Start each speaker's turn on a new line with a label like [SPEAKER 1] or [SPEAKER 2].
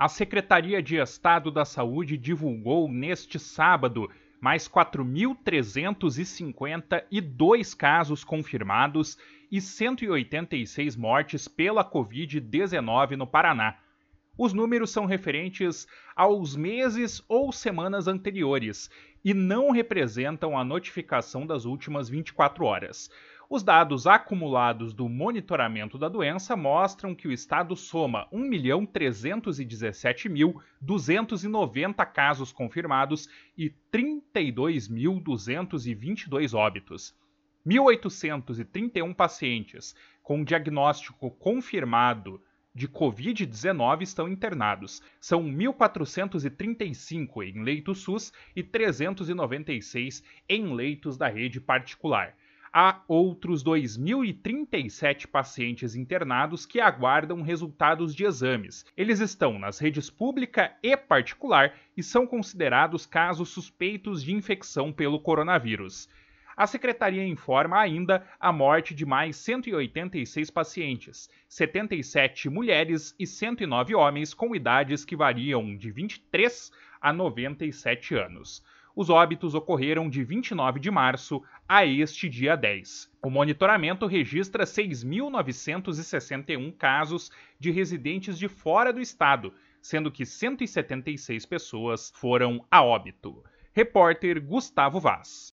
[SPEAKER 1] A Secretaria de Estado da Saúde divulgou neste sábado mais 4.352 casos confirmados e 186 mortes pela Covid-19 no Paraná. Os números são referentes aos meses ou semanas anteriores e não representam a notificação das últimas 24 horas. Os dados acumulados do monitoramento da doença mostram que o estado soma 1.317.290 casos confirmados e 32.222 óbitos. 1.831 pacientes com diagnóstico confirmado de Covid-19 estão internados. São 1.435 em leitos SUS e 396 em leitos da rede particular. Há outros 2.037 pacientes internados que aguardam resultados de exames. Eles estão nas redes pública e particular e são considerados casos suspeitos de infecção pelo coronavírus. A secretaria informa ainda a morte de mais 186 pacientes, 77 mulheres e 109 homens com idades que variam de 23 a 97 anos. Os óbitos ocorreram de 29 de março a este dia 10. O monitoramento registra 6.961 casos de residentes de fora do estado, sendo que 176 pessoas foram a óbito. Repórter Gustavo Vaz.